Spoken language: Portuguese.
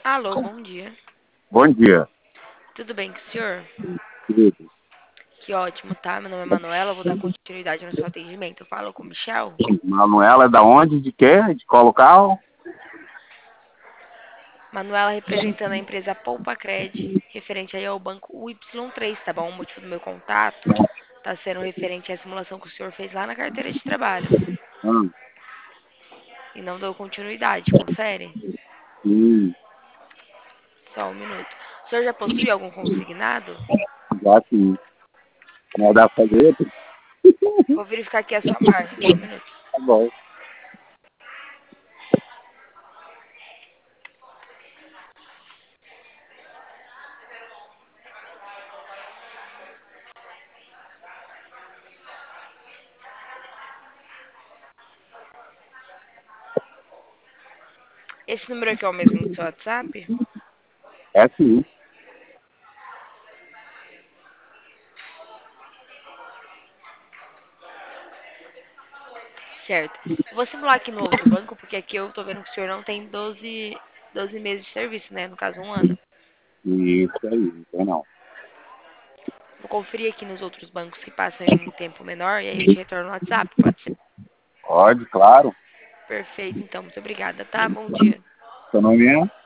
Alô, bom dia. Bom dia. Tudo bem com o senhor? Querido. Que ótimo, tá? Meu nome é Manuela, eu vou dar continuidade no seu atendimento. Eu falo com o Michel. Manuela é da onde? De quê? De qual local? Manuela representando a empresa Poupa Cred, referente aí ao banco UY3, tá bom? O motivo do meu contato tá sendo referente à simulação que o senhor fez lá na carteira de trabalho. Hum, E não deu continuidade, confere? sim, Só um minuto. O senhor já possui algum consignado? já sim. Não dá pra fazer outro? Vou verificar aqui a sua margem, só um minuto. Tá bom. Esse número aqui é o mesmo do seu WhatsApp? É sim. Certo. Vou simular aqui no outro banco, porque aqui eu tô vendo que o senhor não tem 12 meses de serviço, né? No caso, um ano. Isso aí, não tem não. Vou conferir aqui nos outros bancos que passam em um tempo menor e aí eu te retorno no WhatsApp, pode ser? Pode, claro. Perfeito, então. Muito obrigada, tá? Bom dia. Seu nome é?